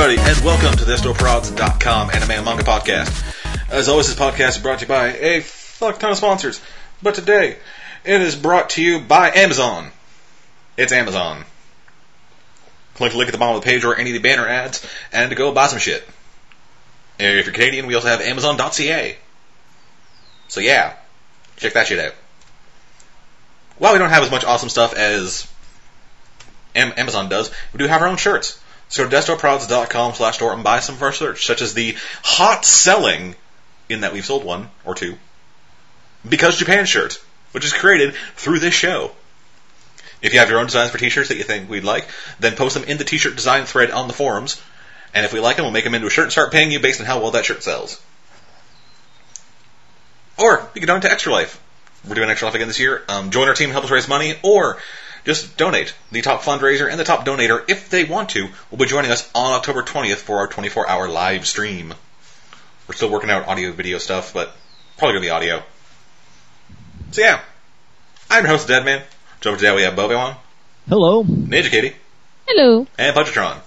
everybody, and welcome to the DestroProds.com anime and manga podcast. As always, this podcast is brought to you by a fuck ton of sponsors, but today it is brought to you by Amazon. It's Amazon. Click the link at the bottom of the page or any of the banner ads, and to go buy some shit. And if you're Canadian, we also have Amazon.ca. So yeah, check that shit out. While we don't have as much awesome stuff as Amazon does, we do have our own shirts. So go to DestroProds.com/store and buy some of our shirts, such as the hot-selling, in that we've sold one or two, Because Japan shirt, which is created through this show. If you have your own designs for t-shirts that you think we'd like, then post them in the t-shirt design thread on the forums, and if we like them, we'll make them into a shirt and start paying you based on how well that shirt sells. Or, you can donate to Extra Life. We're doing Extra Life again this year. Join our team and help us raise money, or just donate. The top fundraiser and the top donator, if they want to, will be joining us on October 20th for our 24-hour live stream. We're still working out audio-video stuff, but probably going to be audio. So yeah, I'm your host, Deadman. So today we have Bobiwan. Hello. Ninja Kitty. Hello. And Punchatron.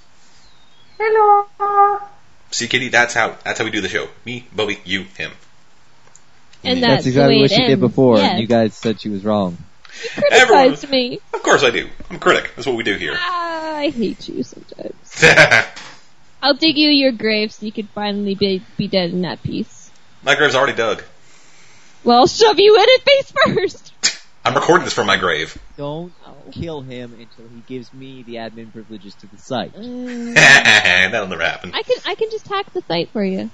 Hello. See, Kitty, that's how we do the show. Me, Bobby, you, him. And that's exactly what she did before, yes. and you guys said she was wrong. You criticized me. Of course I do. I'm a critic. That's what we do here. I hate you sometimes. I'll dig you your grave so you can finally be dead in that piece. My grave's already dug. Well, I'll shove you in it face first. I'm recording this from my grave. Don't kill him until he gives me the admin privileges to the site. That'll never happen. I can just hack the site for you.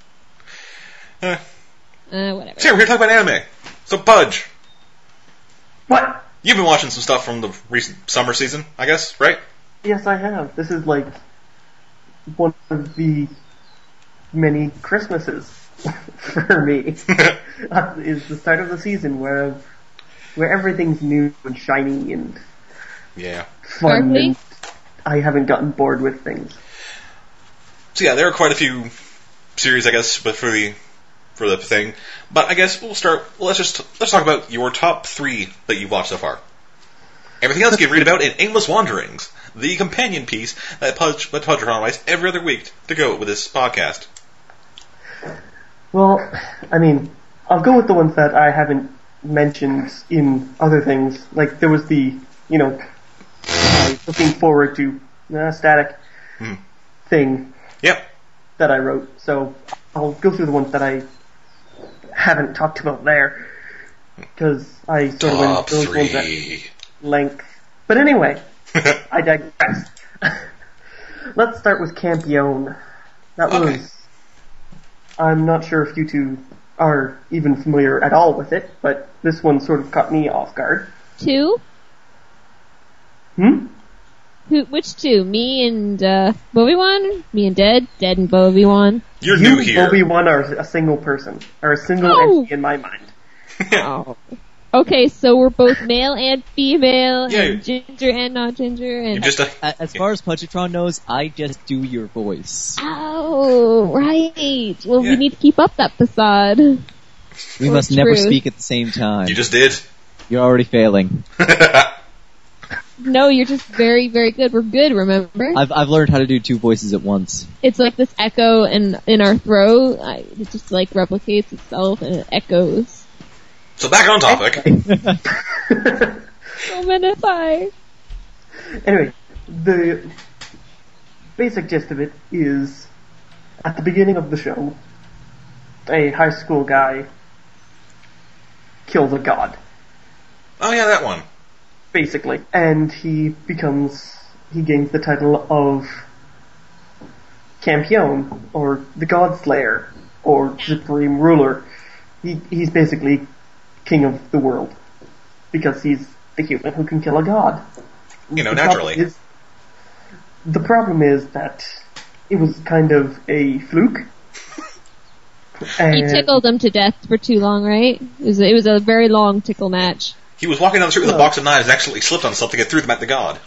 Whatever. So we're here to talk about anime. So Pudge. What? You've been watching some stuff from the recent summer season, I guess, right? Yes, I have. This is like one of the many Christmases for me. Is the start of the season where everything's new and shiny and fun, and I haven't gotten bored with things. So yeah, there are quite a few series, I guess, but for the thing. But I guess we'll start. Let's talk about your top 3 that you've watched so far. Everything else you can read about in Aimless Wanderings, the companion piece that Punchatron writes every other week to go with this podcast. Well, I mean, I'll go with the ones that I haven't mentioned in other things. Like there was the, looking forward to static thing. Yep. That I wrote. So I'll go through the ones that I haven't talked about there, because I sort of went those ones at length. But anyway, I digress. Let's start with Campione. That was... I'm not sure if you two are even familiar at all with it, but this one sort of caught me off guard. 2? Which 2? Me and Bobi-Wan? Me and Dead and Bobi-Wan? You're you new here. Bobi-Wan are a single person, or a single entity in my mind. Oh. Okay, so we're both male and female, and ginger and not ginger, and... As far as Punchatron knows, I just do your voice. Oh, right. Well, we need to keep up that facade. We must never speak at the same time. You just did. You're already failing. No, you're just very, very good. We're good, remember? I've learned how to do 2 voices at once. It's like this echo in our throat. It just like replicates itself and it echoes. So back on topic. Anyway, the basic gist of it is, at the beginning of the show, a high school guy kills a god. Oh yeah, that one. Basically. And he gains the title of Campione, or the God Slayer, or Supreme Ruler. He's basically king of the world, because he's the human who can kill a god. Naturally. The problem is that it was kind of a fluke. He tickled him to death for too long, right? It was a very long tickle match. He was walking down the street with a box of knives and accidentally slipped on something and threw them at the god.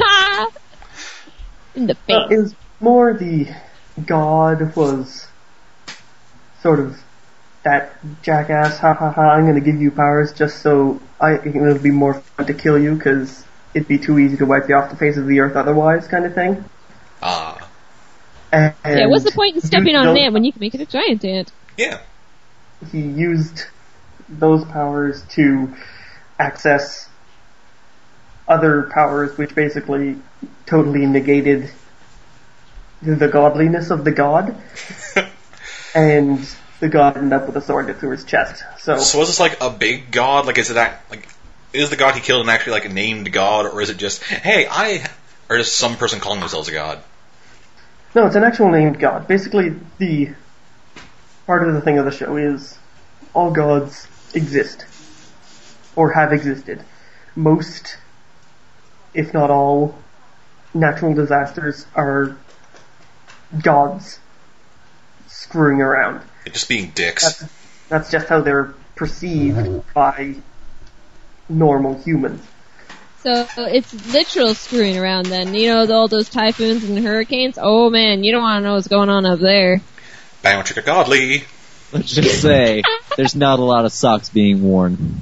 In the face. It was more the god was sort of that jackass, ha ha ha, I'm gonna give you powers just so it'll be more fun to kill you, because it'd be too easy to wipe you off the face of the earth otherwise, kind of thing. Yeah, what's the point in stepping on an ant when you can make it a giant ant? Yeah. He used those powers to access other powers, which basically totally negated the godliness of the god. And the god ended up with a sword through his chest. So was this like a big god? Like, is the god he killed an actually like a named god, or is it just, hey, or is some person calling themselves a god? No, it's an actual named god. Basically, the part of the thing of the show is all gods exist, or have existed. Most, if not all, natural disasters are gods screwing around. They're just being dicks. That's just how they're perceived by normal humans. So it's literal screwing around then. You know, all those typhoons and hurricanes? Oh man, you don't want to know what's going on up there. Bam, trigger godly. Let's just say, there's not a lot of socks being worn.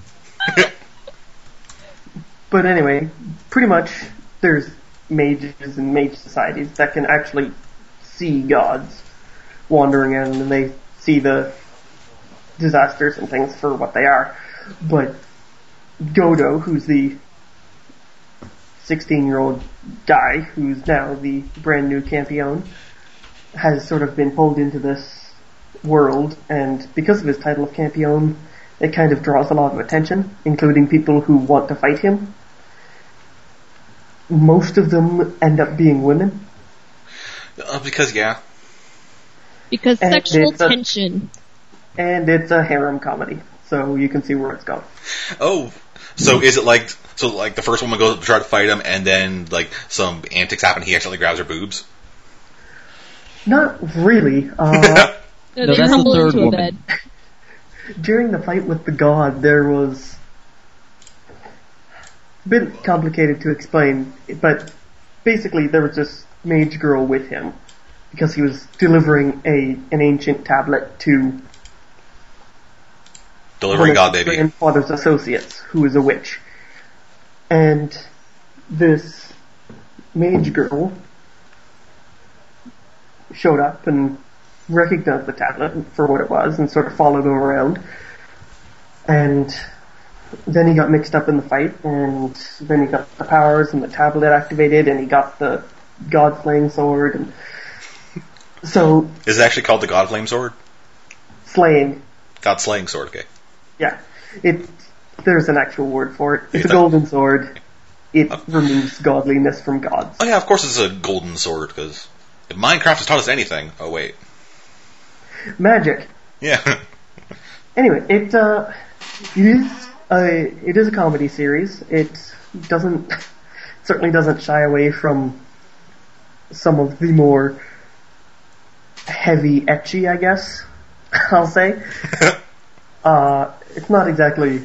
But anyway, pretty much there's mages and mage societies that can actually see gods wandering in, and they see the disasters and things for what they are. But Godo, who's the 16-year-old guy who's now the brand new Campione, has sort of been pulled into this world, and because of his title of Campione, it kind of draws a lot of attention, including people who want to fight him. Most of them end up being women. Because, yeah. Because sexual tension. And it's a harem comedy, so you can see where it's going. Oh, so is it like the first woman goes to try to fight him, and then like some antics happen, he accidentally grabs her boobs? Not really. No, they tumble into a bed. During the fight with the god, there was a bit complicated to explain, but basically there was this mage girl with him because he was delivering an ancient tablet to delivering God baby. His grandfather's associates, who is a witch. And this mage girl showed up and recognized the tablet for what it was and sort of followed him around. And then he got mixed up in the fight, and then he got the powers and the tablet activated, and he got the God Flame Sword. And so is it actually called the God Flame Sword? Slaying. God Slaying Sword, okay. Yeah. There's an actual word for it. It's a golden sword. It removes godliness from gods. Oh yeah, of course it's a golden sword, because if Minecraft has taught us anything... Oh wait. Magic. Yeah. Anyway, it is a comedy series. It certainly doesn't shy away from some of the more heavy ecchi, I guess I'll say. It's not exactly...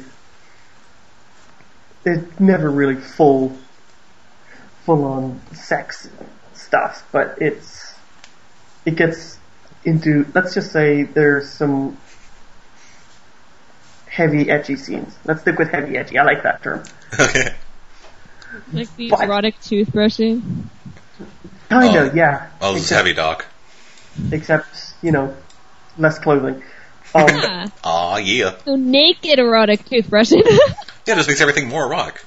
It's never really full on sex stuff, but it gets into, let's just say there's some heavy ecchi scenes. Let's stick with heavy ecchi. I like that term. Okay. Like the erotic toothbrushing? Kinda, yeah. Oh, this is heavy, Doc. Except, less clothing. Aw, yeah. So naked erotic toothbrushing. Yeah, it just makes everything more erotic.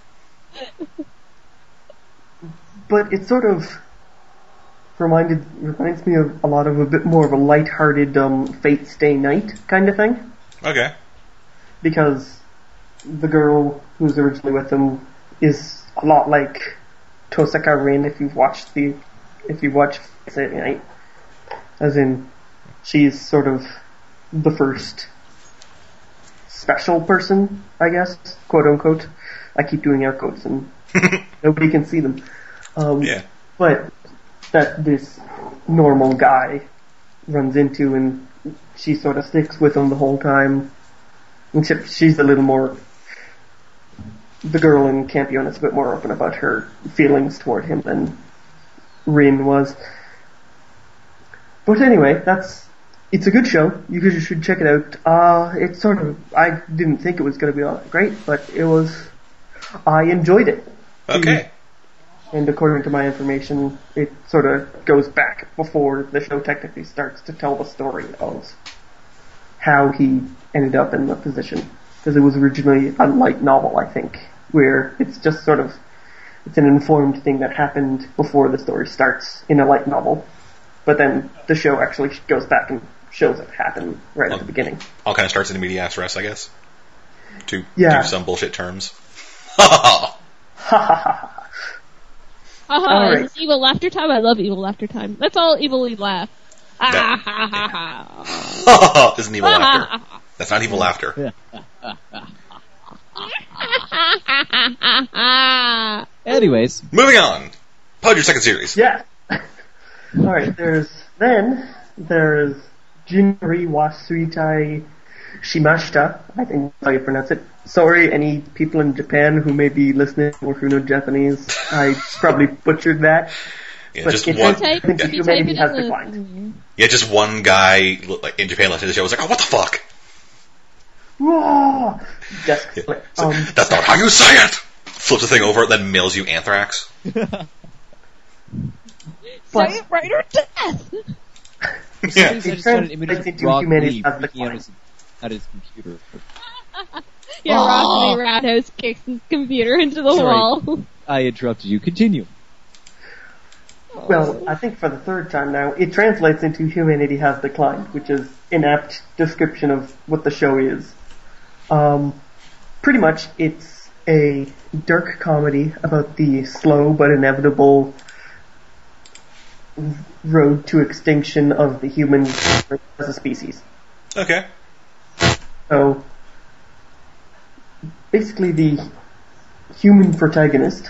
But it sort of reminds me of a lot of a bit more of a light-hearted Fate Stay Night kind of thing. Okay. Because the girl who's originally with him is a lot like Tosaka Rin if you watch Fate Stay Night. As in, she's sort of the first special person, I guess, quote unquote. I keep doing air quotes and nobody can see them. Yeah. But that this normal guy runs into, and she sort of sticks with him the whole time. Except she's a little more... The girl in Campione is a bit more open about her feelings toward him than Rin was. But anyway, it's a good show. You should check it out. I didn't think it was going to be all that great, but I enjoyed it. Okay. And according to my information, it sort of goes back before the show technically starts to tell the story of how he ended up in the position. Because it was originally a light novel, I think, where it's just sort of, it's an informed thing that happened before the story starts in a light novel. But then the show actually goes back and shows it happen right at the beginning. All kind of starts in medias res, I guess. To Yeah. do some bullshit terms. Ha Haha, All is right. this evil laughter time? I love evil laughter time. Let's all evilly laugh. That- Ha ha ha ha! Isn't evil laughter. That's not evil laughter. ha. Anyways, Moving on. Pud, your second series. Yeah. Alright, there's Jinri Wasuitai Shimashita, I think that's how you pronounce it. Sorry, any people in Japan who may be listening or who know Japanese, I probably butchered that. Yeah, But just it one. does type- think If you humanity type has it declined. in Yeah, just one guy like in Japan listening to the show was like, "Oh, what the fuck?" Whoa! Desk Yeah. flip. It's like, that's not how you say it. Flips the thing over, then mails you anthrax. But- Say it right or death! Yeah. I just got an image translates of into Rock humanity Lee as freaking out declined. at his computer. Yeah, Rock Lee Roundhouse kicks his computer into the Sorry. wall. I interrupted you. Continue. Well, I think for the third time now, it translates into humanity has declined, which is an apt description of what the show is. Pretty much, it's a dark comedy about the slow but inevitable road to extinction of the humans as a species. Okay. So, basically the human protagonist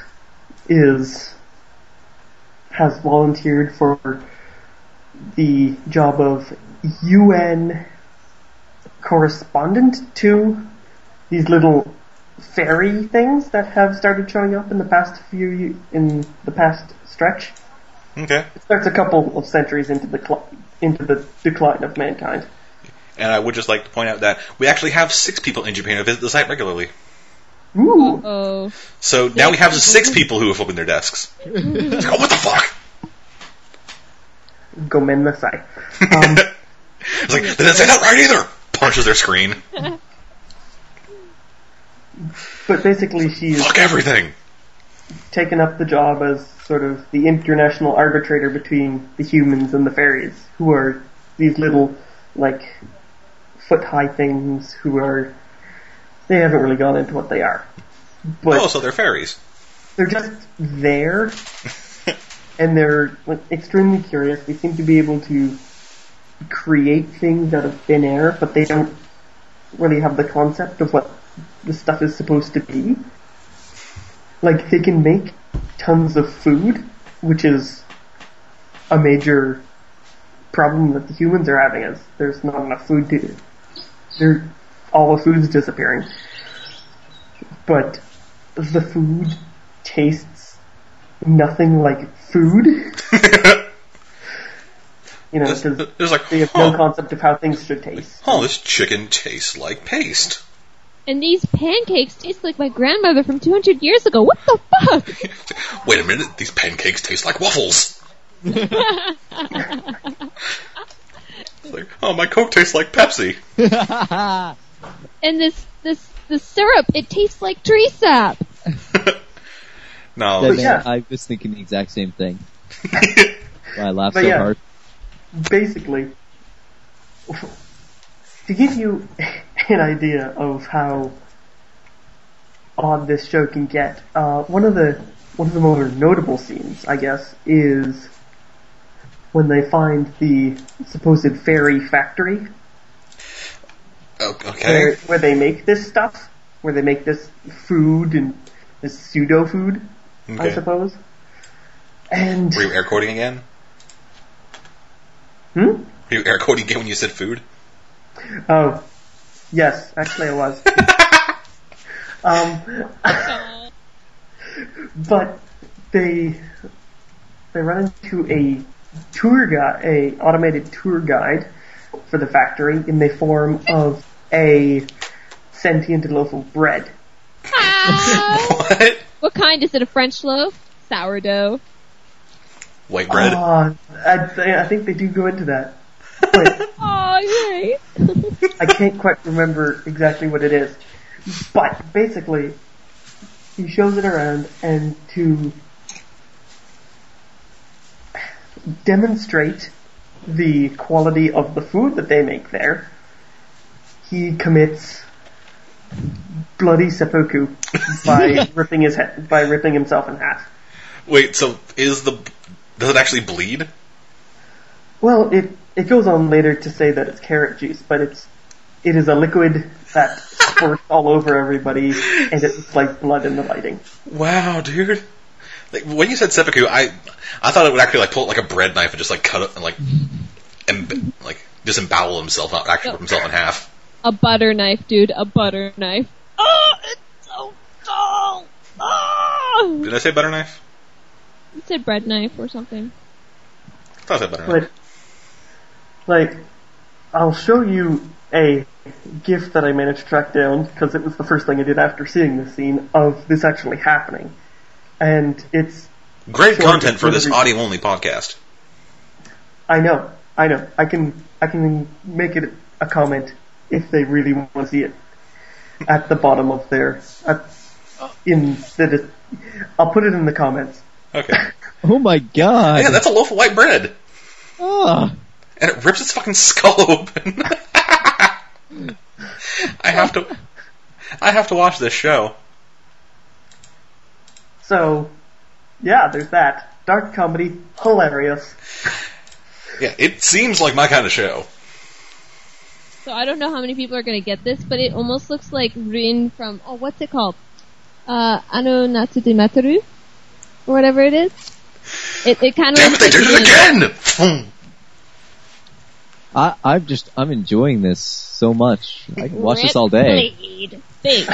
has volunteered for the job of UN correspondent to these little fairy things that have started showing up in the past stretch. Okay. It starts a couple of centuries into the decline of mankind. And I would just like to point out that we actually have 6 people in Japan who visit the site regularly. Ooh. Oh. So now we have 6 people who have opened their desks. It's like, oh, what the fuck? Gomen nasai. It's like, they didn't say that right either! Punches their screen. But basically she's Fuck everything! taken up the job as sort of the international arbitrator between the humans and the fairies, who are these little, like, foot-high things they haven't really gone into what they are. But Oh, so they're fairies. they're just there, and they're like, extremely curious. They seem to be able to create things out of thin air, but they don't really have the concept of what the stuff is supposed to be. Like, they can make tons of food, which is a major problem that the humans are having, is there's not enough food all the food's disappearing. But the food tastes nothing like food. You know, because It's like, they have no concept of how things should taste. oh, this chicken tastes like paste. And these pancakes taste like my grandmother from 200 years ago. What the fuck? Wait a minute, these pancakes taste like waffles. It's like, oh, my Coke tastes like Pepsi. And the syrup, it tastes like tree sap. No. Then, yeah. I was thinking the exact same thing. Why I laughed But so yeah. hard. Basically, to give you an idea of how odd this show can get, one of the more notable scenes, I guess, is when they find the supposed fairy factory Okay. where they make this stuff, where they make this food and this pseudo food, I Okay. suppose. And Were you air quoting again? hmm? Were you air quoting again when you said food? Oh, yes, actually I was. But they run into a automated tour guide for the factory in the form of a sentient loaf of bread. Ah! What? What kind? Is it a French loaf? sourdough. White bread? I think they do go into that. But Oh, yay. I can't quite remember exactly what it is. But basically, he shows it around, and to demonstrate the quality of the food that they make there, he commits bloody seppuku by ripping himself in half. Wait, so does it actually bleed? Well, it goes on later to say that it's carrot juice, but it is a liquid that squirts all over everybody, and it's like blood in the lighting. Wow, dude. Like, when you said seppuku, I thought it would actually like pull out like a bread knife and just like cut it and like disembowel himself, not actually rip himself in half. A butter knife, dude. A butter knife. Oh, it's so dull. Oh! Did I say butter knife? You said bread knife or something. I thought I said butter knife. But, like, I'll show you a GIF that I managed to track down, because it was the first thing I did after seeing this scene, of this actually happening. And it's... Great content for this audio-only podcast. I know. I can make it a comment if they really want to see it at the bottom of I'll put it in the comments. Okay. Oh my god. Yeah, that's a loaf of white bread. Oh. And it rips its fucking skull open. I have to watch this show. So, yeah, there's that. Dark comedy, hilarious. Yeah, it seems like my kind of show. So I don't know how many people are going to get this, but it almost looks like Rin from, what's it called? Ano Natsu de Mataru? Or whatever it is. It kind of Damn it, they did it again! I'm enjoying this so much. I can watch this all day. Bleed, face.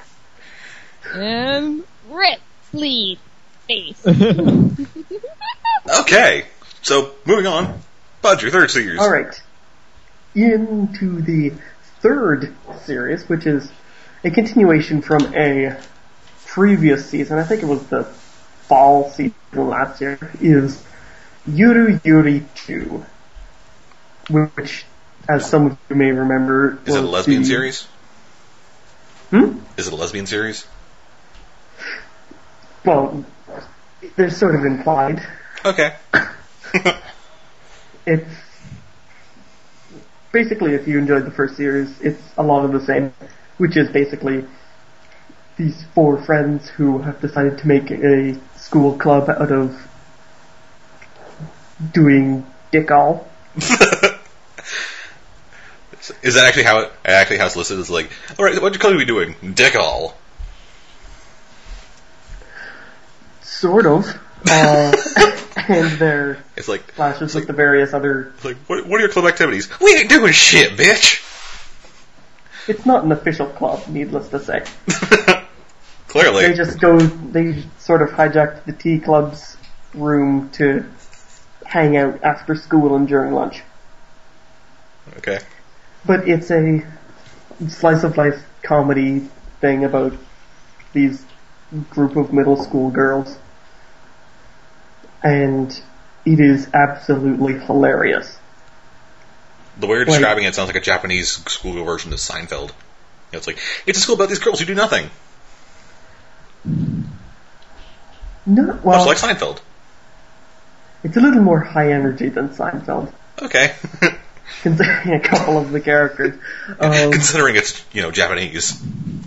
Rip, bleed, face. Okay, so moving on. Bud, your third series. Alright. Into the third series, which is a continuation from a previous season, I think it was the fall season last year, is Yuru Yuri 2. Which, as some of you may remember... Is it a lesbian series? Is it a lesbian series? Well, they're sort of implied. Okay. It's... Basically, if you enjoyed the first series, it's a lot of the same. Which is basically these four friends who have decided to make a school club out of doing dick-all. Is that actually how it's listed? It's like, alright, what club are we doing? Dick-all. Sort of. And their It's like clashes with the various other... It's like, what are your club activities? We ain't doing shit, bitch! It's not an official club, needless to say. Clearly. They sort of hijacked the tea club's room to hang out after school and during lunch. Okay. But it's a slice of life comedy thing about these group of middle school girls. And it is absolutely hilarious. The way you're describing it sounds like a Japanese schoolgirl version of Seinfeld. It's like, it's a school about these girls who do nothing. Much like Seinfeld. It's a little more high energy than Seinfeld. Okay. Considering a couple of the characters. Considering it's, Japanese.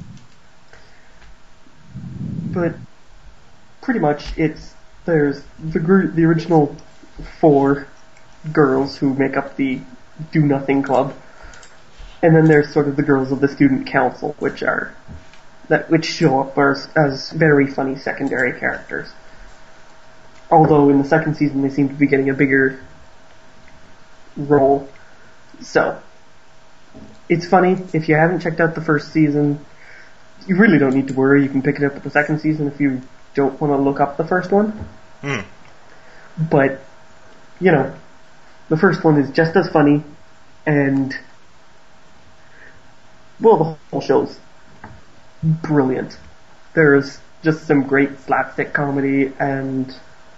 But pretty much there's the original four girls who make up the Do Nothing Club, and then there's sort of the girls of the student council, which show up as very funny secondary characters. Although in the second season they seem to be getting a bigger role. So, it's funny. If you haven't checked out the first season, you really don't need to worry. You can pick it up with the second season if you don't want to look up the first one. But, the first one is just as funny, and, well, the whole show's brilliant. There's just some great slapstick comedy, and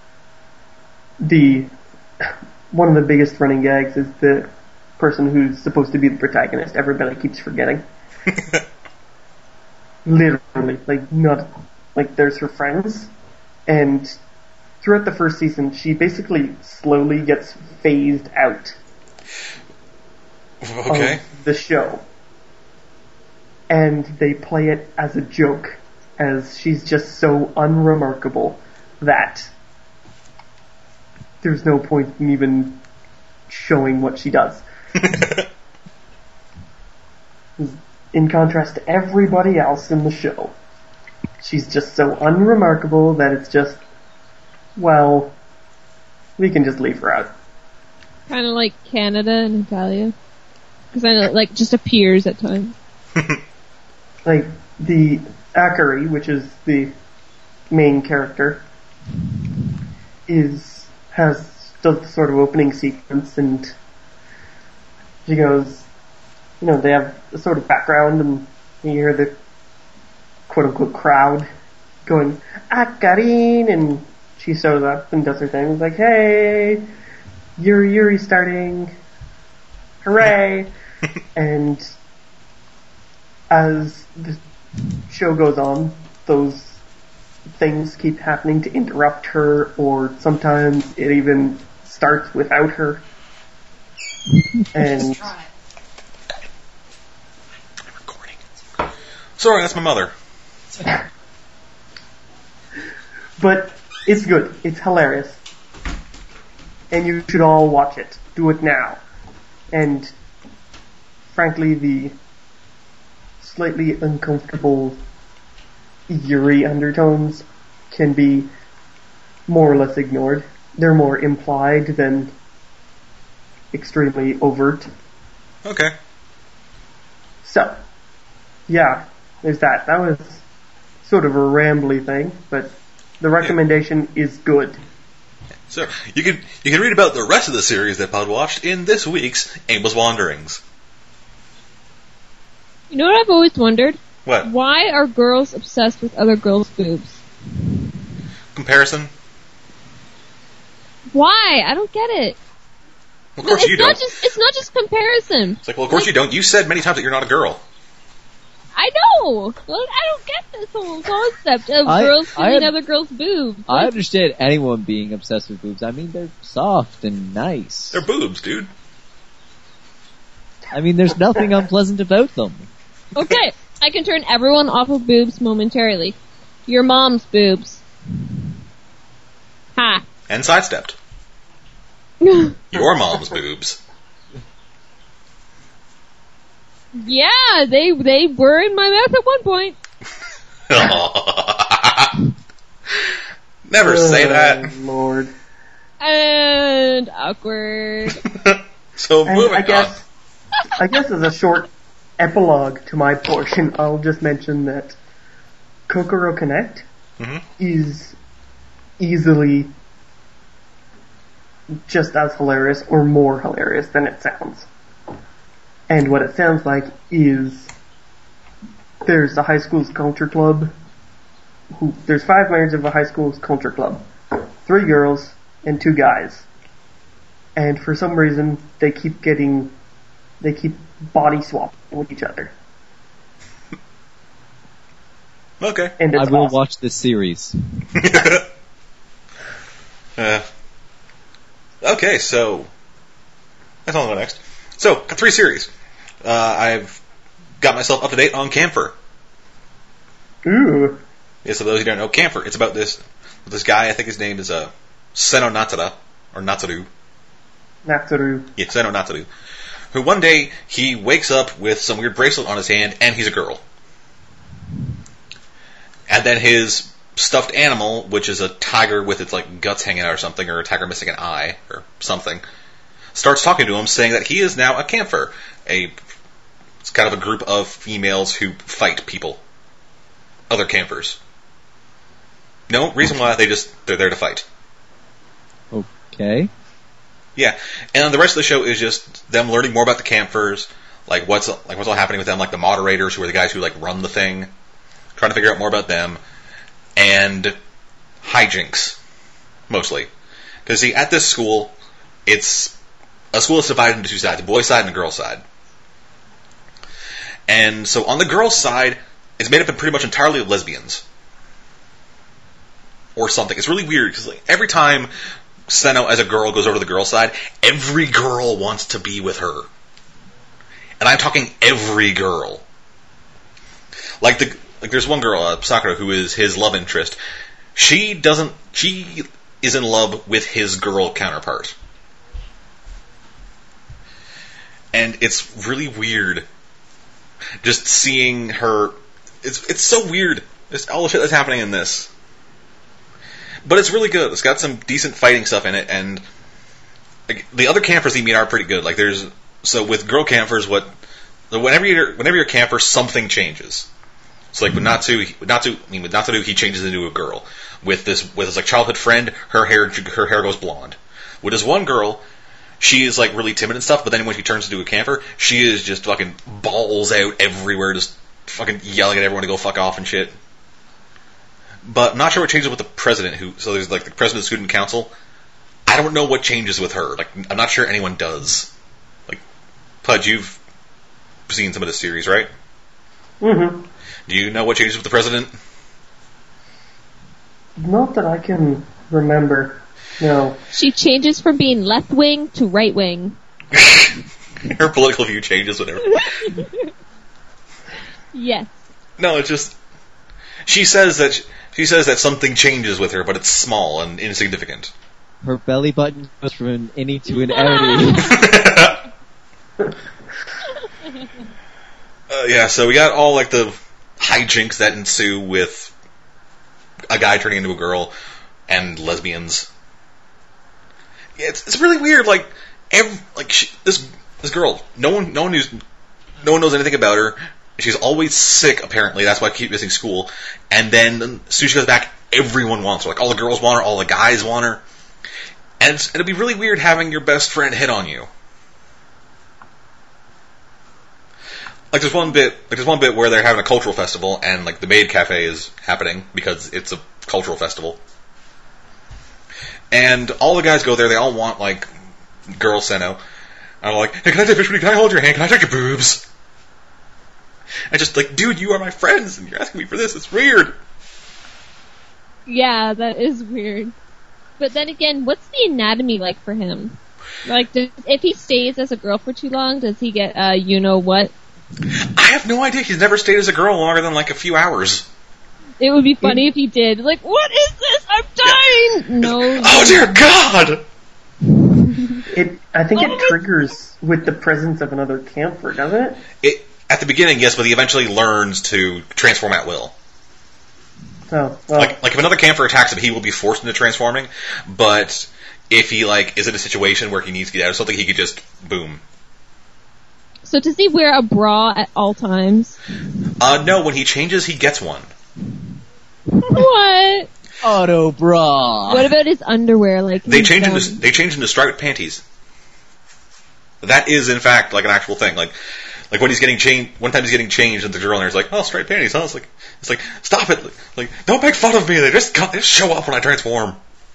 one of the biggest running gags is the person who's supposed to be the protagonist. Everybody keeps forgetting. Literally, there's her friends, and throughout the first season, she basically slowly gets phased out of the show. And they play it as a joke, as she's just so unremarkable that there's no point in even showing what she does. In contrast to everybody else in the show, she's just so unremarkable that it's just, well, we can just leave her out. Kind of like Canada and Italia. Because I know, just appears at times. Like, the Akari, which is the main character, does the sort of opening sequence, and she goes, they have a sort of background, and you hear the quote-unquote crowd going, Akarin, and she shows up and does her thing. It's like, hey, Yuri's starting, hooray! And as the show goes on, those things keep happening to interrupt her, or sometimes it even starts without her. And recording. Sorry, that's my mother. But it's good. It's hilarious. And you should all watch it. Do it now. And frankly, the slightly uncomfortable Yuri undertones can be more or less ignored. They're more implied than extremely overt. Okay. So, yeah, there's that. That was sort of a rambly thing, but the recommendation is good. So, you can read about the rest of the series that Pod watched in this week's Aimless Wanderings. You know what I've always wondered? What? Why are girls obsessed with other girls' boobs? Comparison? Why? I don't get it. Well, of course you don't. It's not just comparison. It's like, well, of course you don't. You said many times that you're not a girl. I know! Well, I don't get this whole concept of girls seeing other girls' boobs. I understand anyone being obsessed with boobs. I mean, they're soft and nice. They're boobs, dude. I mean, there's nothing unpleasant about them. Okay, I can turn everyone off of boobs momentarily. Your mom's boobs. Ha. And sidestepped. Your mom's boobs. Yeah, they were in my mouth at one point. Never say that. Lord. And awkward. So moving I guess as a short epilogue to my portion, I'll just mention that Kokoro Connect is easily just as hilarious or more hilarious than it sounds. And what it sounds like is there's a high school's culture club. There's 5 members of a high school's culture club. 3 girls and 2 guys. And for some reason, they keep body swapping with each other. Okay. And I will awesome. watch this series. Okay, so that's all I'll go next. So, 3 series. I've got myself up to date on Camphor. Ooh. Yeah, so those who don't know, Camphor, it's about this guy, I think his name is Seno Natsura, or Natsuru. Natsuru. Yeah, Seno Natsuru. Who one day, he wakes up with some weird bracelet on his hand, and he's a girl. And then his stuffed animal, which is a tiger with its guts hanging out or something, or a tiger missing an eye, or something, starts talking to him, saying that he is now a Camphor. It's kind of a group of females who fight people. Other Camphors. No reason why, they're there to fight. Okay. Yeah, and then the rest of the show is just them learning more about the Camphors, what's all happening with them, the moderators who are the guys who run the thing, trying to figure out more about them, and hijinks, mostly. Because, see, at this school, it's a school that's divided into two sides, a boys' side and a girls' side. And so on the girls' side, it's made up of pretty much entirely of lesbians. Or something. It's really weird, because like, every time Seno as a girl goes over to the girls' side, every girl wants to be with her. And I'm talking every girl. Like there's one girl, Sakura, who is his love interest. She is in love with his girl counterpart. And it's really weird just seeing her. It's so weird. It's all the shit that's happening in this. But it's really good. It's got some decent fighting stuff in it, and like, the other campers you meet are pretty good. Like so with girl campers, whenever you're a camper, something changes. So like with Natsu, he changes into a girl. With his like childhood friend, her hair goes blonde. With this one girl, she is like really timid and stuff, but then when she turns into a camper, she is just fucking balls out everywhere, just fucking yelling at everyone to go fuck off and shit. But I'm not sure what changes with the president, so there's like the president of the student council. I don't know what changes with her. Like, I'm not sure anyone does. Like, Pudge, you've seen some of this series, right? Mm-hmm. Do you know what changes with the president? Not that I can remember. No. She changes from being left wing to right wing. Her political view changes whenever. Yes. No, it's just she says that something changes with her, but it's small and insignificant. Her belly button goes from an innie to an outie. Yeah, so we got all like the hijinks that ensue with a guy turning into a girl and lesbians. Yeah, it's really weird. Like this girl, no one knows anything about her. She's always sick, apparently. That's why I keep missing school. And then as soon as she goes back, everyone wants her. Like, all the girls want her, all the guys want her. And it'll be really weird having your best friend hit on you. Like, there's one bit where they're having a cultural festival, and, like, the maid cafe is happening, because it's a cultural festival. And all the guys go there, they all want, like, girl Seno. And I'm like, hey, can I take a picture with you? Can I hold your hand? Can I touch your boobs? And just like, dude, you are my friends, and you're asking me for this. It's weird. Yeah, that is weird. But then again, what's the anatomy like for him? Like, if he stays as a girl for too long, does he get, you-know-what? I have no idea. He's never stayed as a girl longer than, like, a few hours. It would be funny if he did. Like, what is this? I'm dying! No. Oh, dear God! I think it triggers with the presence of another camper, doesn't it? At the beginning, yes, but he eventually learns to transform at will. Oh, well. Like if another camper attacks him, he will be forced into transforming, but if he, like, is in a situation where he needs to get out of something, he could just, boom. So does he wear a bra at all times? No, when he changes, he gets one. What? Auto bra. What about his underwear? Like, They change him to striped panties. That is, in fact, like, an actual thing. Like when he's getting changed, one time he's getting changed, and the girl in there's like, oh, striped panties, huh? It's like, stop it! Like, don't make fun of me. They just show up when I transform.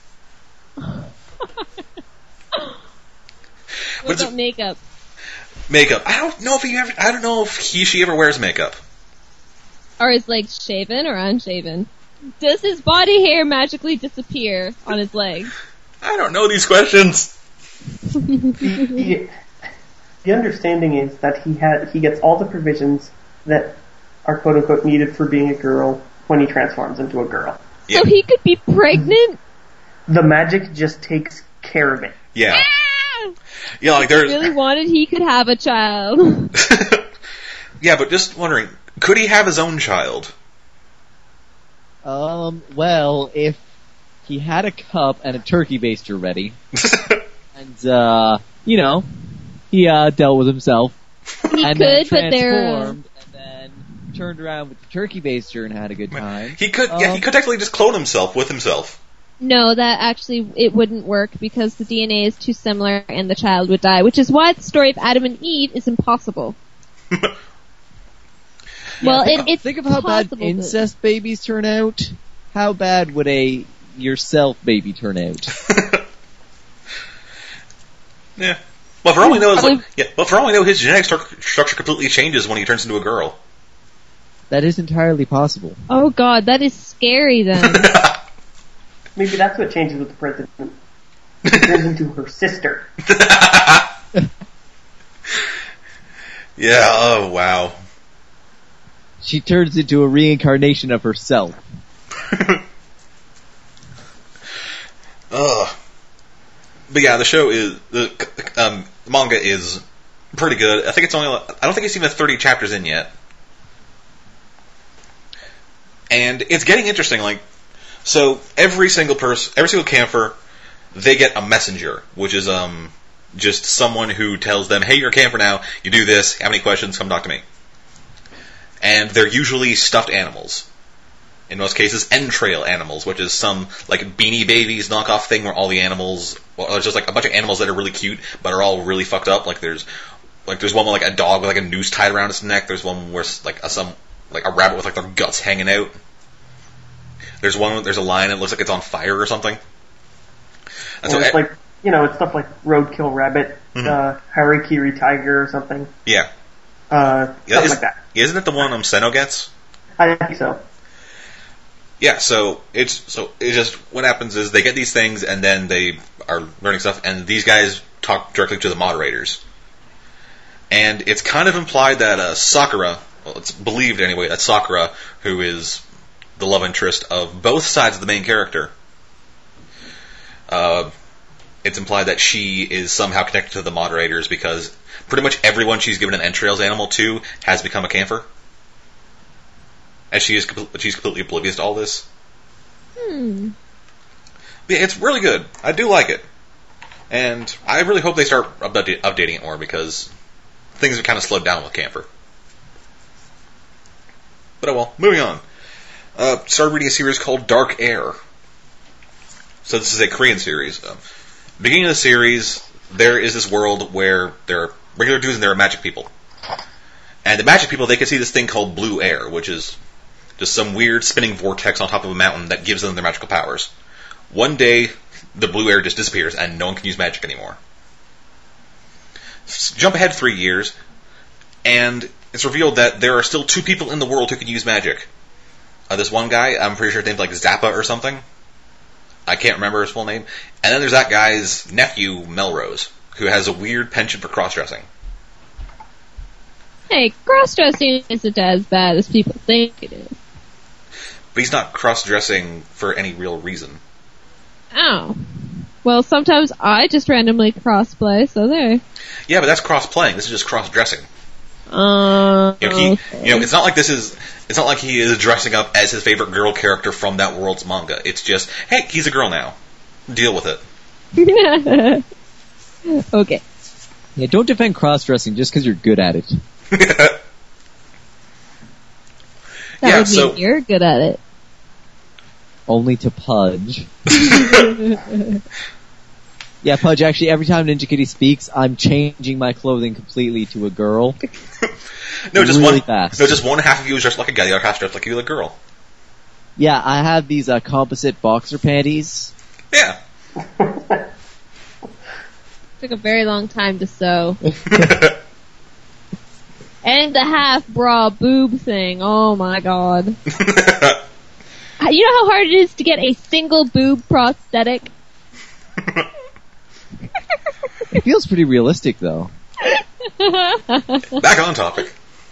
What about makeup? Makeup. I don't know if she ever wears makeup. Are his legs shaven or unshaven? Does his body hair magically disappear on his legs? I don't know these questions. The understanding is that he gets all the provisions that are quote unquote needed for being a girl when he transforms into a girl. Yeah. So he could be pregnant? The magic just takes care of it. Yeah. Ah! Yeah, like if he really wanted, he could have a child. Yeah, but just wondering, could he have his own child? Well, if he had a cup and a turkey baster ready, and, he dealt with himself. He and could, then but transformed, and then turned around with the turkey baster and had a good time. He could technically just clone himself with himself. No, that actually, it wouldn't work because the DNA is too similar and the child would die, which is why the story of Adam and Eve is impossible. Well, it's think of how bad incest babies turn out. how bad would a yourself baby turn out? Yeah. Well, for all we know, his genetic structure completely changes when he turns into a girl. That is entirely possible. Oh god, that is scary then. Maybe that's what changes with the president. He turns into her sister. Yeah, oh wow. She turns into a reincarnation of herself. But yeah, the show is the manga is pretty good. I think it's I don't think it's even 30 chapters in yet, and it's getting interesting. Like, so every single camper, they get a messenger, which is just someone who tells them, "Hey, you're a camper now. You do this. Have any questions? Come talk to me." And they're usually stuffed animals. In most cases, entrail animals, which is some like Beanie Babies knockoff thing where all the animals, well, there's just like a bunch of animals that are really cute but are all really fucked up. Like there's one with like a dog with like a noose tied around its neck. There's one where like a rabbit with like their guts hanging out. There's a lion that looks like it's on fire or something. And so it's like, it's stuff like Roadkill Rabbit, Harikiri Tiger or something. Yeah. Stuff like that. Isn't it the one Seno gets? I think so. Yeah, so it's just what happens is they get these things and then they are learning stuff, and these guys talk directly to the moderators. And it's kind of implied that Sakura, well, it's believed anyway, that Sakura, who is the love interest of both sides of the main character, it's implied that she is somehow connected to the moderators because pretty much everyone she's given an entrails animal to has become a camper. And she's completely oblivious to all this. Hmm. But yeah, it's really good. I do like it. And I really hope they start updating it more because things are kind of slowed down with Camper. But oh well, moving on. Started reading a series called Dark Air. So this is a Korean series. Beginning of the series, there is this world where there are regular dudes and there are magic people. And the magic people, they can see this thing called blue air, which is just some weird spinning vortex on top of a mountain that gives them their magical powers. One day, the blue air just disappears and no one can use magic anymore. Jump ahead 3 years, and it's revealed that there are still 2 people in the world who can use magic. This one guy, I'm pretty sure his name's like Zappa or something. I can't remember his full name. And then there's that guy's nephew, Melrose, who has a weird penchant for cross-dressing. Hey, cross-dressing isn't as bad as people think it is. But he's not cross-dressing for any real reason. Oh. Well, sometimes I just randomly cross-play, so there. Yeah, but that's cross-playing. This is just cross-dressing. Okay. It's not like he is dressing up as his favorite girl character from that world's manga. It's just, hey, he's a girl now. Deal with it. Okay. Yeah, don't defend cross-dressing just because you're good at it. That would mean you're good at it. Only to Pudge. Yeah, Pudge, actually, every time Ninja Kitty speaks, I'm changing my clothing completely to a girl. Just one half of you is dressed like a guy, the other half dressed like you, the girl. Yeah, I have these composite boxer panties. Yeah. Took a very long time to sew. And the half bra boob thing. Oh my god. You know how hard it is to get a single boob prosthetic? It feels pretty realistic, though. Back on topic.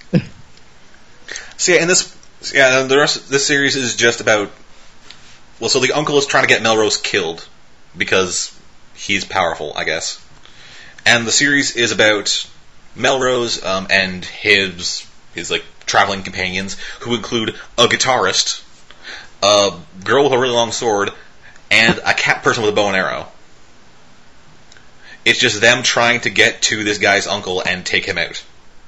The rest of this series is just about. Well, so the uncle is trying to get Melrose killed because he's powerful, I guess. And the series is about Melrose and his like traveling companions, who include a guitarist, a girl with a really long sword, and a cat person with a bow and arrow. It's just them trying to get to this guy's uncle and take him out.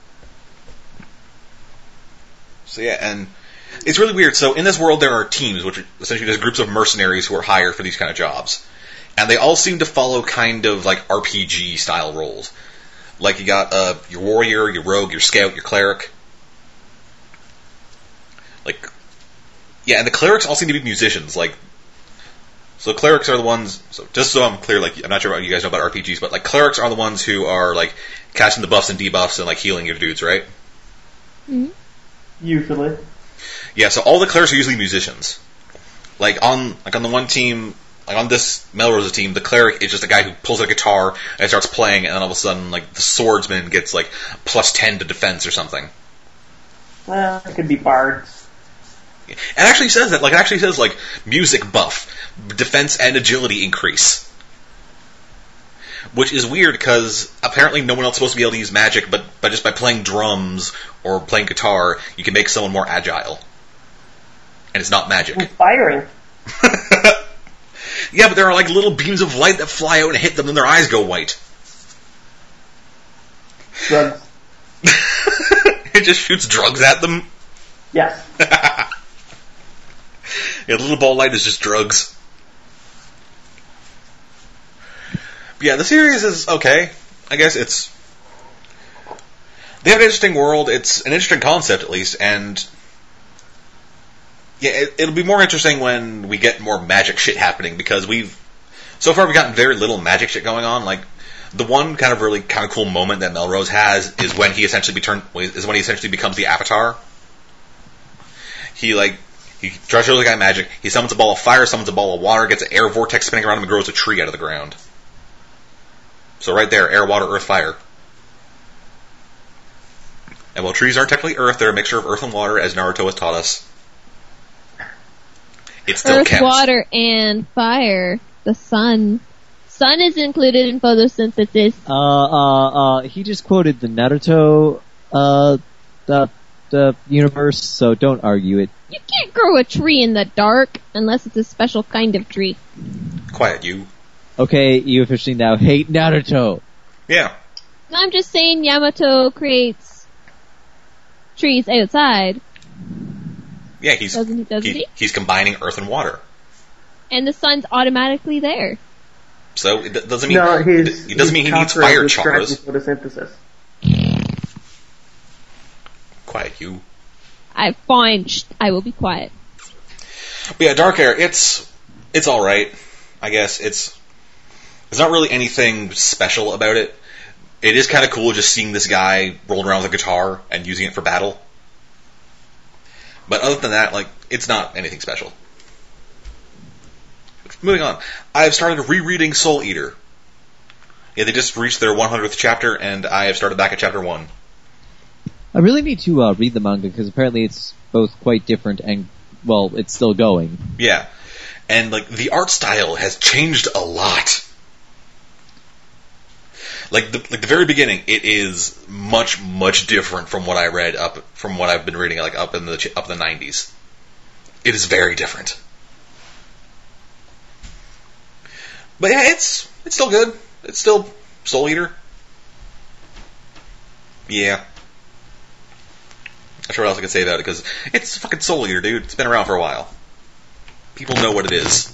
So yeah, and it's really weird. So in this world there are teams, which are essentially just groups of mercenaries who are hired for these kind of jobs. And they all seem to follow kind of like RPG style roles. Like you got your warrior, your rogue, your scout, your cleric. Like Yeah, and the clerics all seem to be musicians. Like, so clerics are the ones. So just so I'm clear, like I'm not sure what you guys know about RPGs, but like clerics are the ones who are like casting the buffs and debuffs and like healing your dudes, right? Mm-hmm. Usually. Yeah, so all the clerics are usually musicians. Like on the one team, like on this Melrose's team, the cleric is just a guy who pulls a guitar and starts playing, and then all of a sudden, like the swordsman gets like +10 to defense or something. Well, it could be bards. It actually says that. Like it actually says like music buff, defense and agility increase. Which is weird because apparently no one else is supposed to be able to use magic, but just by playing drums or playing guitar, you can make someone more agile. And it's not magic. Inspiring. Yeah, but there are like little beams of light that fly out and hit them and their eyes go white. Drugs. It just shoots drugs at them. Yes. Yeah, the little ball light is just drugs. But yeah, the series is okay. I guess it's... They have an interesting world. It's an interesting concept, at least, and... Yeah, it'll be more interesting when we get more magic shit happening, because so far we've gotten very little magic shit going on. Like, the one kind of really kind of cool moment that Melrose has is when he essentially becomes the Avatar. He tries to show the guy magic, he summons a ball of fire, summons a ball of water, gets an air vortex spinning around him and grows a tree out of the ground. So right there, air, water, earth, fire. And while trees aren't technically earth, they're a mixture of earth and water, as Naruto has taught us. It still Earth, counts. water, and fire. The sun. Sun is included in photosynthesis. He just quoted the Naruto, the universe, so don't argue it. You can't grow a tree in the dark unless it's a special kind of tree. Quiet, you. Okay, you officially now hate Naruto. Yeah. I'm just saying Yamato creates trees outside. Yeah, Doesn't he? He's combining earth and water. And the sun's automatically there. So it doesn't mean it doesn't mean he needs fire chakras. Photosynthesis. Quiet, you. Fine. I will be quiet. But yeah, Dark Air, it's all right. I guess there's not really anything special about it. It is kind of cool just seeing this guy rolling around with a guitar and using it for battle. But other than that, like, it's not anything special. Moving on. I've started rereading Soul Eater. Yeah, they just reached their 100th chapter, and I have started back at chapter 1. I really need to read the manga, because apparently it's both quite different and, well, it's still going. Yeah. And, like, the art style has changed a lot. Like the very beginning, it is much, much different from what I read from what I've been reading, like up in the 90s. It is very different. But yeah, it's still good. It's still Soul Eater. Yeah. Not sure what else I can say about it, because it's fucking Soul Eater, dude. It's been around for a while. People know what it is.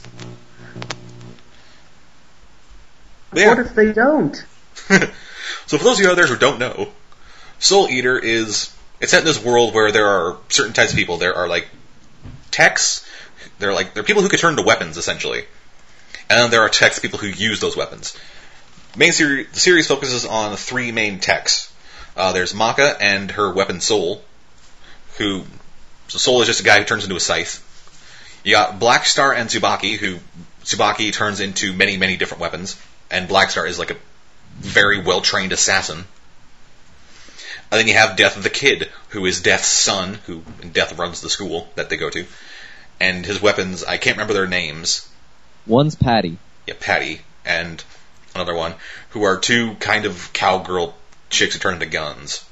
But yeah. What if they don't? So for those of you out there who don't know, Soul Eater it's set in this world where there are certain types of people. There are like techs, they're people who can turn into weapons essentially. And then there are techs, people who use those weapons. The series focuses on 3 main techs. There's Maka and her weapon Soul, so Soul is just a guy who turns into a scythe. You got Blackstar and Tsubaki, who Tsubaki turns into many, many different weapons, and Blackstar is like a very well-trained assassin. And then you have Death of the Kid, who is Death's son, who Death runs the school that they go to. And his weapons, I can't remember their names. One's Patty. Yeah, Patty, and another one, who are 2 kind of cowgirl chicks who turn into guns.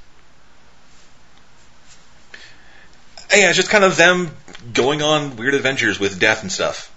And yeah, it's just kind of them going on weird adventures with Death and stuff.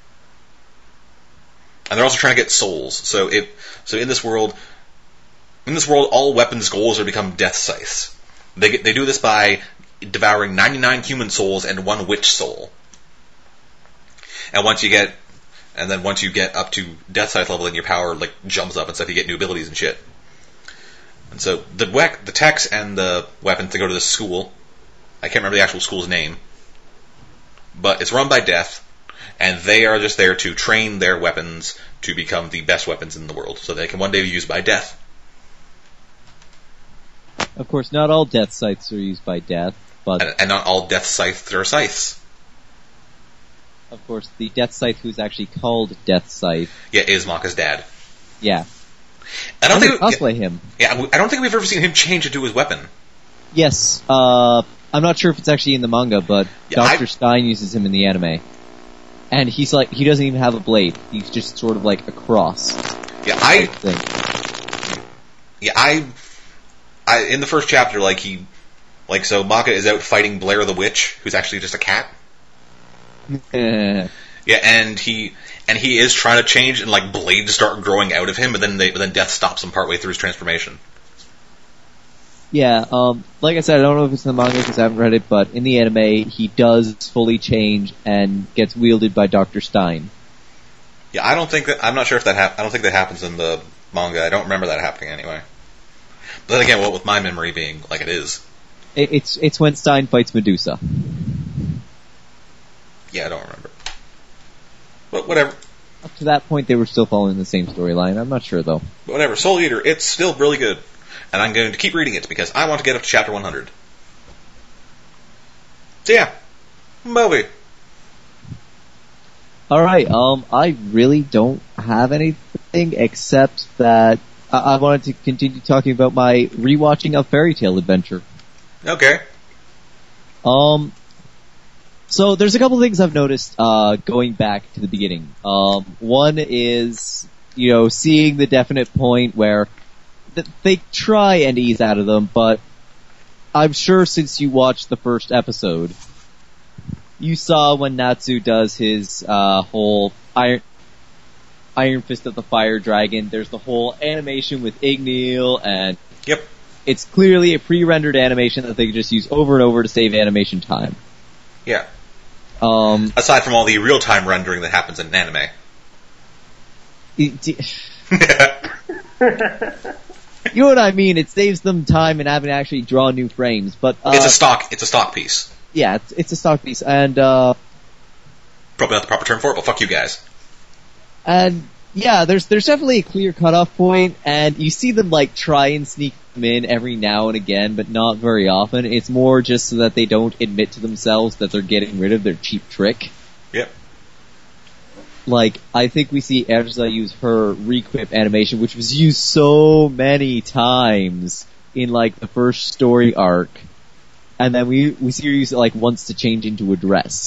And they're also trying to get souls. So in this world, all weapons' goals are to become death scythes. They do this by devouring 99 human souls and 1 witch soul. And once you get up to death scythe level, then your power like jumps up and stuff. You get new abilities and shit. And so the techs and the weapons to go to this school. I can't remember the actual school's name. but it's run by Death, and they are just there to train their weapons to become the best weapons in the world, so they can one day be used by Death. Of course, not all death scythes are used by Death, but... And not all Death scythes are scythes. Of course, the Death Scythe who's actually called Death Scythe... Yeah, is Maka's dad. Yeah. I don't think cosplay him. Yeah, I don't think we've ever seen him change into his weapon. Yes, I'm not sure if it's actually in the manga, but Dr. Stein uses him in the anime. And he's like, he doesn't even have a blade. He's just sort of like a cross. Yeah, in the first chapter, so Maka is out fighting Blair the Witch, who's actually just a cat. Yeah, and he is trying to change, and like blades start growing out of him, but then Death stops him partway through his transformation. Yeah, like I said, I don't know if it's in the manga because I haven't read it, but in the anime, he does fully change and gets wielded by Dr. Stein. Yeah, I'm not sure if I don't think that happens in the manga. I don't remember that happening anyway. But then again, what with my memory being like it is. It's when Stein fights Medusa. Yeah, I don't remember. But whatever. Up to that point, they were still following the same storyline. I'm not sure, though. But whatever. Soul Eater, it's still really good. And I'm going to keep reading it because I want to get up to chapter 100. So yeah. Moby. Alright, I really don't have anything except that I wanted to continue talking about my rewatching of Fairy Tail Adventure. Okay. So there's a couple things I've noticed going back to the beginning. One is, seeing the definite point where they try and ease out of them, but I'm sure since you watched the first episode, you saw when Natsu does his whole Iron Fist of the Fire Dragon, there's the whole animation with Igneel, and yep, it's clearly a pre-rendered animation that they could just use over and over to save animation time. Yeah. Aside from all the real-time rendering that happens in anime. You know what I mean? It saves them time and having to actually draw new frames, but it's a stock piece. Yeah, it's a stock piece, and probably not the proper term for it, but fuck you guys. And yeah, there's definitely a clear cutoff point, and you see them try and sneak them in every now and again, but not very often. It's more just so that they don't admit to themselves that they're getting rid of their cheap trick. Yep. I think we see Angela use her requip animation, which was used so many times in the first story arc, and then we see her use it once to change into a dress.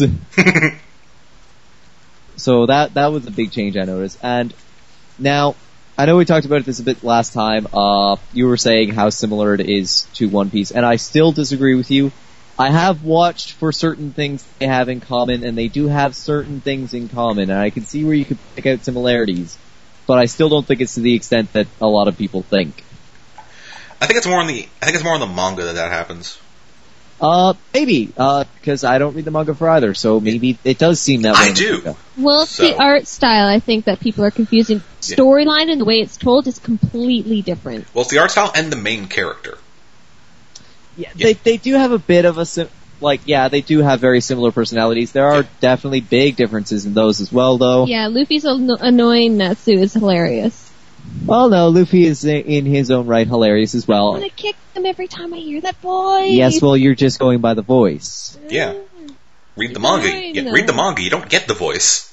So that was a big change I noticed. And now, I know we talked about this a bit last time. You were saying how similar it is to One Piece, and I still disagree with you. I have watched for certain things they have in common, and they do have certain things in common, and I can see where you could pick out similarities, but I still don't think it's to the extent that a lot of people think. I think it's more in the manga that happens. Maybe, because I don't read the manga for either, so maybe it does seem that way. I do. Well, it's the art style, I think, that people are confusing. Storyline and the way it's told is completely different. Well, it's the art style and the main character. Yeah. They do have a bit of they do have very similar personalities. There are definitely big differences in those as well, though. Yeah, Luffy's annoying Natsu is hilarious. Well, no, Luffy is in his own right hilarious as well. I want to kick him every time I hear that voice. Yes, well, you're just going by the voice. Yeah. Read the manga. Read the manga. You don't get the voice.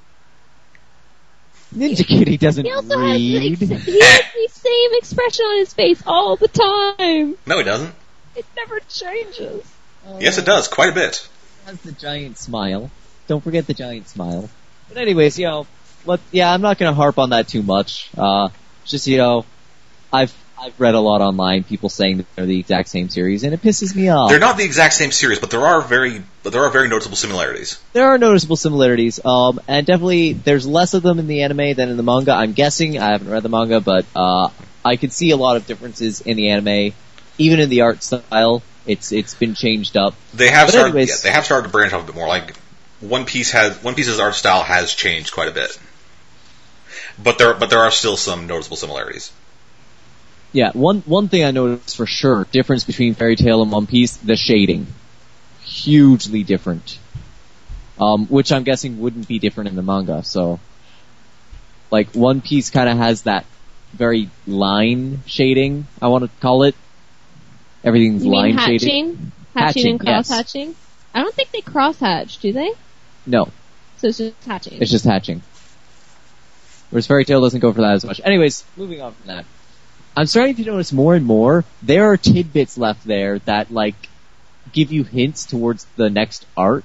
Ninja Kitty doesn't he also read. He has the same expression on his face all the time. No, he doesn't. It never changes. Yes, it does. Quite a bit. Has the giant smile. Don't forget the giant smile. But anyways, I'm not going to harp on that too much. Just, I've read a lot online, people saying that they're the exact same series, and it pisses me off. They're not the exact same series, but there are very noticeable similarities. There are noticeable similarities, and definitely there's less of them in the anime than in the manga. I'm guessing, I haven't read the manga, but I can see a lot of differences in the anime, even in the art style. It's been changed up. They have started to branch off a bit more. One Piece's art style has changed quite a bit. But there are still some noticeable similarities. Yeah, one thing I noticed for sure, difference between Fairy Tail and One Piece, the shading. Hugely different. which I'm guessing wouldn't be different in the manga. So, like, One Piece kind of has that very line shading, I want to call it. Everything's You line mean shading. Hatching and yes. cross-hatching? I don't think they cross-hatch, do they? No, So it's just hatching. it's just hatching. Whereas Fairy Tail doesn't go for that as much. Anyways, moving on from that. I'm starting to notice more and more, there are tidbits left there that, like, give you hints towards the next arc.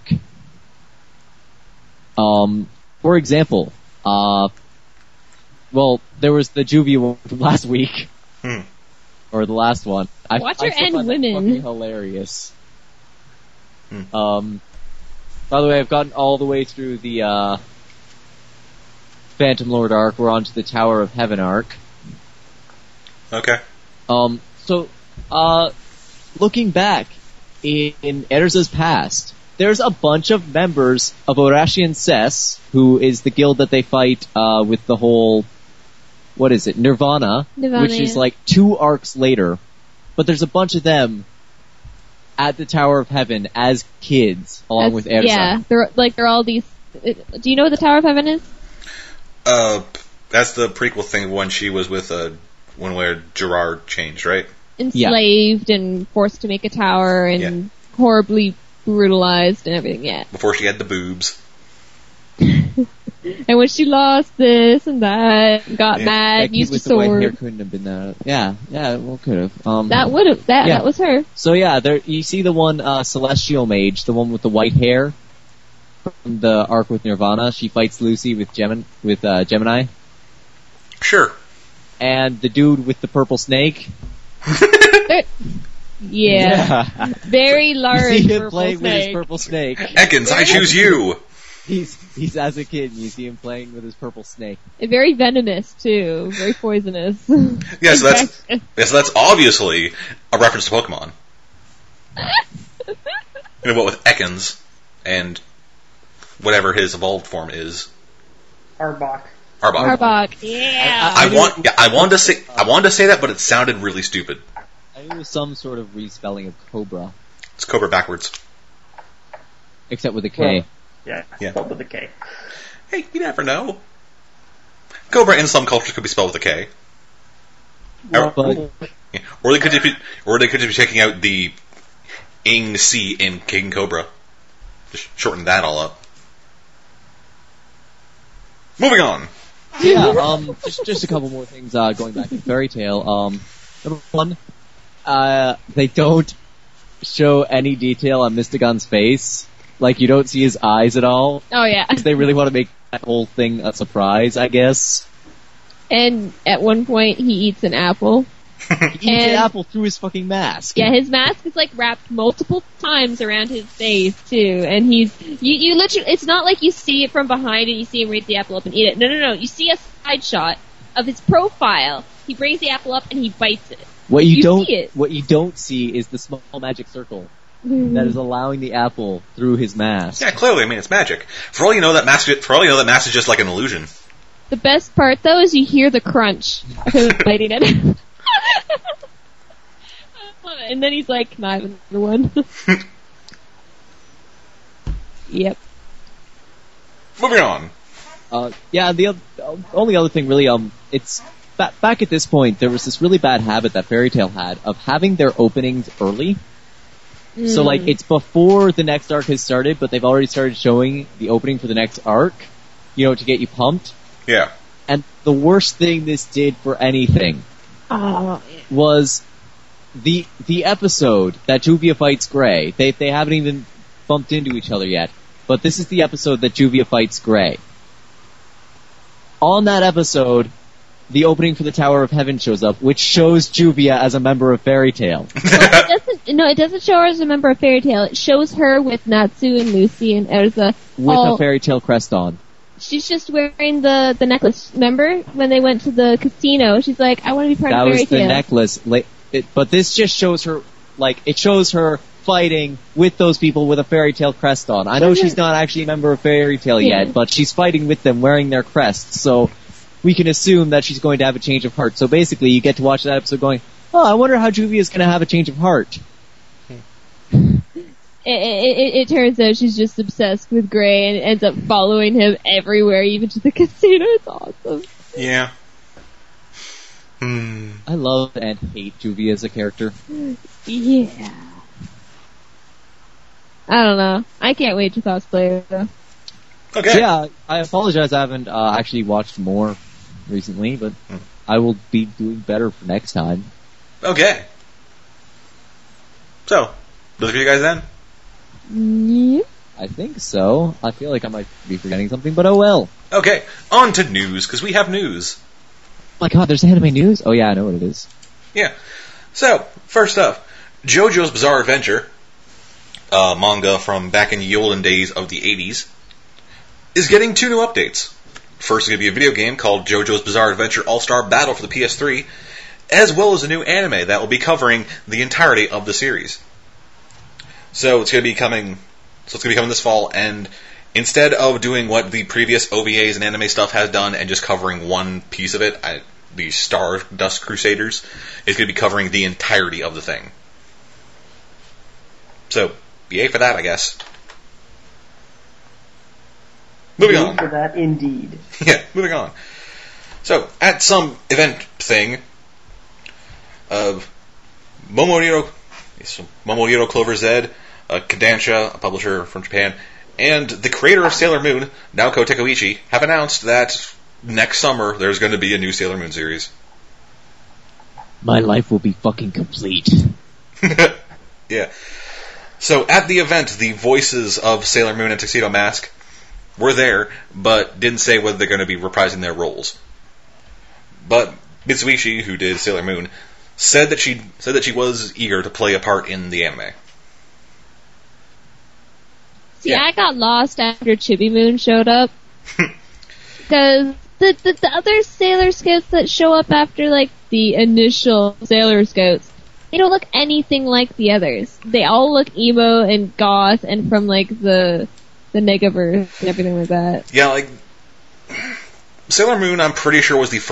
For example, well, there was the Juvia one from last week. Or the last one. Watch her still end find that women. fucking hilarious. By the way, I've gotten all the way through the, Phantom Lord arc. We're on to the Tower of Heaven arc. Okay. So, looking back in Erza's past, there's a bunch of members of Orashian Ses, who is the guild that they fight, with the whole, what is it, Nirvana, which is like 2 arcs later. But there's a bunch of them at the Tower of Heaven as kids, along with Erza. Yeah, they're all these. Do you know what the Tower of Heaven is? That's the prequel thing when she was with when where Gerard changed, right? Enslaved and forced to make a tower and horribly brutalized and everything. Yeah. Before she had the boobs. And when she lost this and that, got mad, That used kid a with the white hair sword. couldn't have been that. Yeah, well, could have. That was her. So yeah, there you see the one Celestial Mage, the one with the white hair from the arc with Nirvana. She fights Lucy with Gemini, Sure. and the dude with the purple snake. Yeah. Very large You see him purple playing with his snake. purple snake. Ekans, I choose you. He's as a kid, and you see him playing with his purple snake. And very venomous too. Very poisonous. Yeah, so that's obviously a reference to Pokemon. You know what with Ekans and whatever his evolved form is. Arbok. Arbok. Yeah. I wanted to say that, but it sounded really stupid. I knew it was some sort of respelling of Cobra, It's Cobra backwards. except with a K. Well, yeah, Yeah. spelled with a K. Hey, you never know. Cobra in some cultures could be spelled with a K. But Yeah. Or they could just be taking out the ing C in King Cobra. Just shorten that all up. Moving on. yeah, just a couple more things going back to Fairy Tail. Number one, they don't show any detail on Mystigon's face. Like, you don't see his eyes at all. Oh yeah. They really want to make that whole thing a surprise, I guess. And at one point he eats an apple. He eats an apple through his fucking mask. Yeah, his mask is like wrapped multiple times around his face too, and you literally, it's not like you see it from behind and you see him raise the apple up and eat it. No. You see a side shot of his profile. He brings the apple up and he bites it. What you See don't see is the small magic circle that is allowing the apple through his mask. Yeah, clearly, I mean, it's magic. For all you know, that mask is just like an illusion. The best part though is you hear the crunch of him biting it. I love it. And then he's like, "Can I have another one?" Yep. Moving on. Yeah, the only other thing really, it's back at this point, there was this really bad habit that Fairy Tail had of having their openings early. So, like, it's before the next arc has started, but they've already started showing the opening for the next arc, you know, to get you pumped. Yeah. And the worst thing this did for anything was the episode that Juvia fights Gray. They haven't even bumped into each other yet, but this is the episode that Juvia fights Gray. On that episode, the opening for the Tower of Heaven shows up, which shows Juvia as a member of Fairy Tail. It doesn't show her as a member of Fairy Tail. It shows her with Natsu and Lucy and Erza. With a Fairy Tail crest on. She's just wearing the necklace. Remember when they went to the casino? She's like, I want to be part of Fairy Tail. That was the necklace. But this just shows her, like, it shows her fighting with those people with a Fairy Tail crest on. I know she's not actually a member of Fairy Tail yet, but she's fighting with them wearing their crests, so we can assume that she's going to have a change of heart. So basically, you get to watch that episode going, oh, I wonder how Juvia's going to have a change of heart. it turns out she's just obsessed with Gray and ends up following him everywhere, even to the casino. It's awesome. Yeah. I love and hate Juvie as a character. Yeah. I don't know. I can't wait to cosplay her, though. Okay. So yeah, I apologize I haven't actually watched more recently, but I will be doing better for next time. Okay. So, those are you guys then? Yeah. I think so. I feel like I might be forgetting something, but oh well. Okay, on to news, because we have news. Oh my god, there's anime news? Oh yeah, I know what it is. Yeah. So, first up, JoJo's Bizarre Adventure, manga from back in the olden days of the 80s, is getting 2 new updates. First is going to be a video game called JoJo's Bizarre Adventure All-Star Battle for the PS3, as well as a new anime that will be covering the entirety of the series. So it's going to be coming this fall, and instead of doing what the previous OVAs and anime stuff has done and just covering one piece of it, the Stardust Crusaders, it's going to be covering the entirety of the thing. So, yay for that, I guess. Moving on. For that, indeed. Yeah, moving on. So, at some event thing, Momoriro Clover Z, Kodansha, a publisher from Japan, and the creator of Sailor Moon, Naoko Takeuchi, have announced that next summer there's going to be a new Sailor Moon series. My life will be fucking complete. Yeah. So at the event, the voices of Sailor Moon and Tuxedo Mask were there, but didn't say whether they're going to be reprising their roles. But Mitsuishi, who did Sailor Moon, said that she was eager to play a part in the anime. See, yeah. I got lost after Chibi Moon showed up. Because the other Sailor Scouts that show up after, like, the initial Sailor Scouts, they don't look anything like the others. They all look emo and goth and from, like, the Negaverse and everything like that. Yeah, like, Sailor Moon, I'm pretty sure, was the